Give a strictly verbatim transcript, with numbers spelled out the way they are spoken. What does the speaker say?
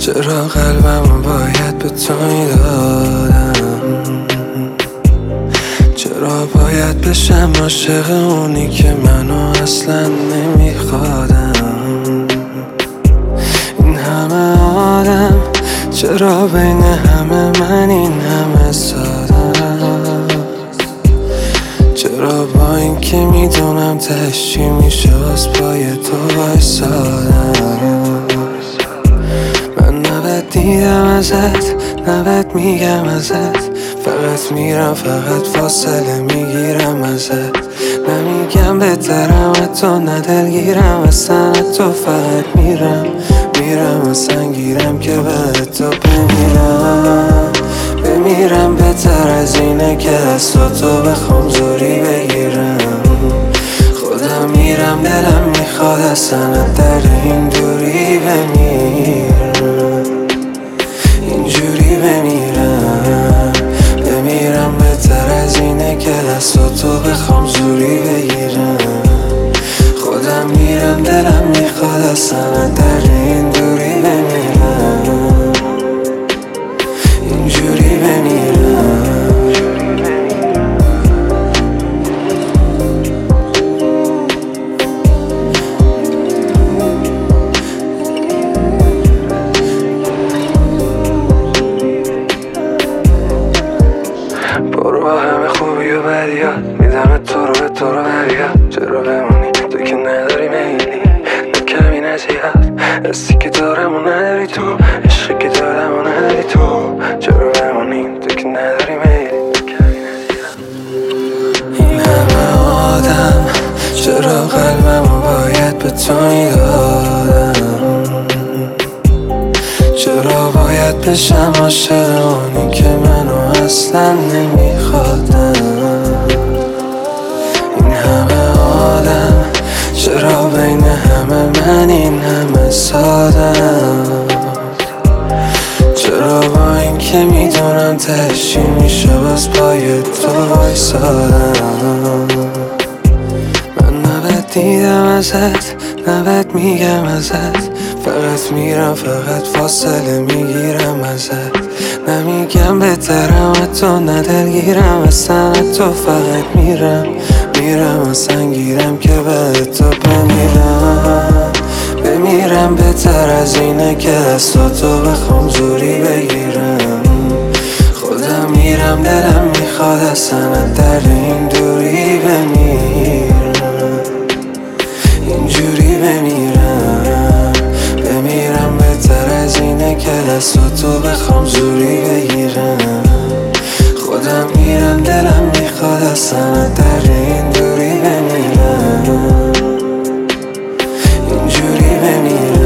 چرا قلبمو باید به تو میدادم؟ چرا باید بشم عاشق اونی که منو اصلا نمیخوادم؟ این همه آدم چرا بین همه من این همه سادم؟ چرا با این که میدونم تهش چی میشه از پای تو وایسادم؟ من نباید دیدم ازت، نباید میگم ازت، فقط میرم فقط فاصله میگیرم ازت. نمیگم بهترم تو، نه دلگیرم اصلا تو، فقط میرم میرم اصلا گیرم که به تو بمیرم بمیرم. بهتر از اینه که دستاتو بخوام زوری بگیرم. خودم میرم دلم میخواد اصلا در این دوری بمیرم، اینجوری بمیرم بمیرم. بهتر از اینه که دستاتو بخوام زوری بگیرم. خودم میرم دلم میخواد اصلا در این دوری بمیرم، اینجوری بمیرم. برو با همه خوبی و بدیات، میدم تو رو به تو رو برگرد. چرا بمونی تو که نداری میلی، نه کمی نه زیاد. حسی که دارم و نداری تو، عشقی که دارم و نداری تو. چرا بمونی تو که نداری میلی. این همه آدم چرا قلبمو باید به تو میدادم؟ چرا باید بشم عاشق اونی که منو اصلا نمیخوادم؟ این همه آدم چرا بین همه من این همه سادم؟ چرا با این که میدونم تهش چی میشه باز پای تو وایسادم؟ من نباید دیدم ازت، نباید میگم ازت، فقط میرم فقط فاصله میگیرم ازت. نمیگم بهترم تو، نه دلگیرم اصلا تو، فقط میرم میرم اصلا گیرم که به تو بمیرم بمیرم. بهتر از اینه که دستاتو بخوام زوری بگیرم. خودم میرم دلم میخواد اصلا در این دوری بمیرم، اینجوری بمیرم بمیرم. بهتر از اینه که دستاتو بخوام زوری بگیرم. خودم میرم دلم میخواد اصلا در این دوری بمیرم، اینجوری بمیرم.